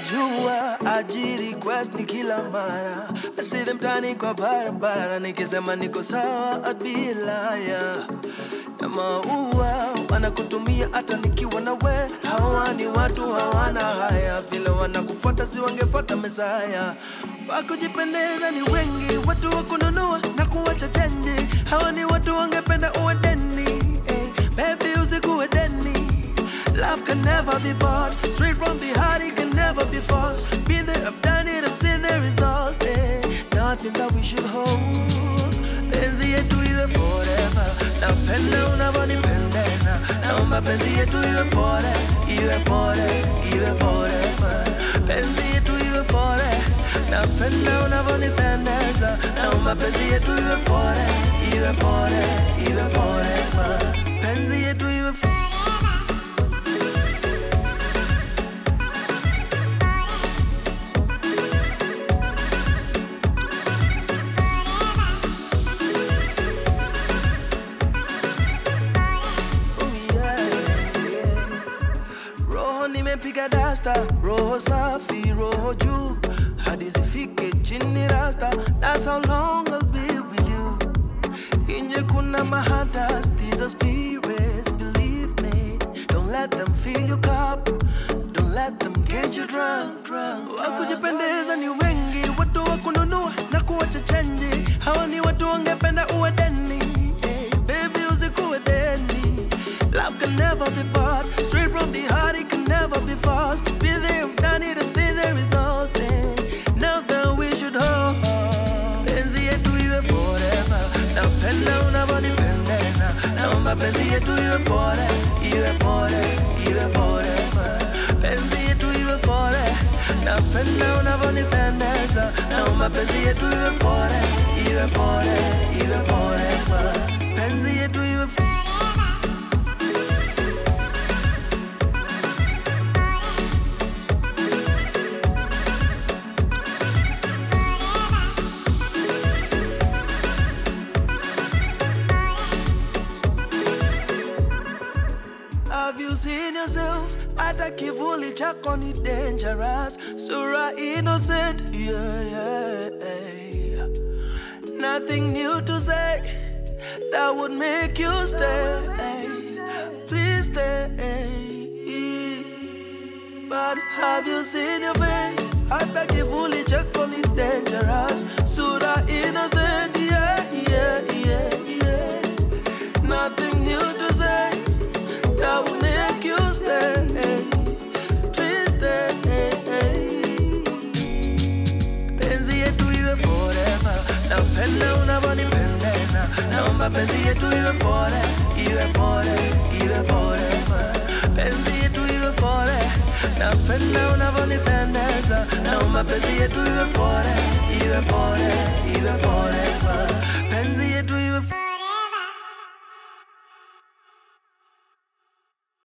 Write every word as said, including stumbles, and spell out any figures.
Najua aji request ni kila mara. I see them tani kwa barabara. Nikisema niko sawa I'd be a liar. Na maua wanakutumia hata nikiwa na we. Hawa ni watu hawana haya. Vile wanakufuata si wangefuata Mesaya. Wakujipendeza ni wengi. Watu wakununua na kuwacha change. Hawa ni watu wangependa uwe deni. Hey, baby usikuwe deni. Love can never be bought. Straight from the heart, it can never be forced. Been there, I've done it, I've seen the results. Eh. Nothing that we should hold. Penzi yetu iwe forever. Napenda unavyonipendeza. Naomba penzi yetu iwe forever. Iwe forever, iwe forever. Penzi yetu iwe forever. Napenda unavyonipendeza. Naomba penzi yetu iwe forever. Iwe forever, iwe forever. Penzi yetu iwe forever. Nimepiga dasta, roho safi, roho juu. Hadi zifike chini rasta. That's how long I'll be with you. Inje kuna mahatas, these are spirits, believe me. Don't let them fill your cup. Don't let them get you drunk, drunk, drunk. Wakujipendeza ni wengi. Watu wakununua na kuwacha change. Hawa ni watu wangependa uwe deni. Hey, baby usikuwe deni. Love can never be bought. Straight from the heart, it can never be forced. Been there, I've done it, I've seen the results. Eh. Now that we should hold. Penzi yetu iwe forever. Napenda unavyonipendeza. Naomba penzi yetu iwe forever. Iwe forever, iwe forever. Penzi yetu iwe forever. Napenda unavyonipendeza. Naomba penzi yetu iwe forever. Iwe forever, iwe forever. Penzi yetu iwe forever. Have you seen yourself? Hata kivuli chako ni dangerous. Sura innocent, yeah, yeah. Nothing new to say that would make you stay. Please stay. But have you seen your face? Hata kivuli chako ni dangerous. Sura innocent, yeah, yeah, yeah, yeah. Nothing new to say that will make you stay. Please stay. Penzi yetu iwe forever. Napenda unavyonipendeza. Naomba penzi yetu iwe forever. Iwe forever, iwe forever. Penzi yetu iwe forever. Napenda unavyonipendeza. Naomba penzi yetu iwe forever. Iwe forever, iwe forever.